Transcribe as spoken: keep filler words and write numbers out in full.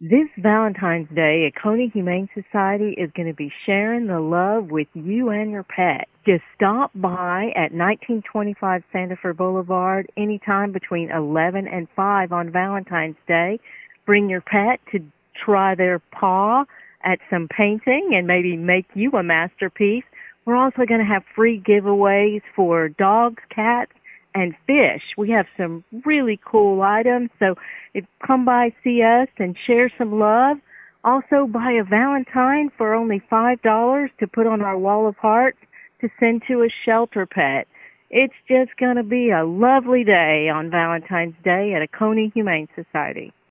This Valentine's Day, Oconee Humane Society is going to be sharing the love with you and your pet. Just stop by at nineteen twenty-five Sandifer Boulevard anytime between eleven and five on Valentine's Day. Bring your pet to try their paw at some painting and maybe make you a masterpiece. We're also going to have free giveaways for dogs, cats, and fish. We have some really cool items, so if, come by, see us, and share some love. Also, buy a Valentine for only five dollars to put on our wall of hearts to send to a shelter pet. It's just going to be a lovely day on Valentine's Day at Oconee Humane Society.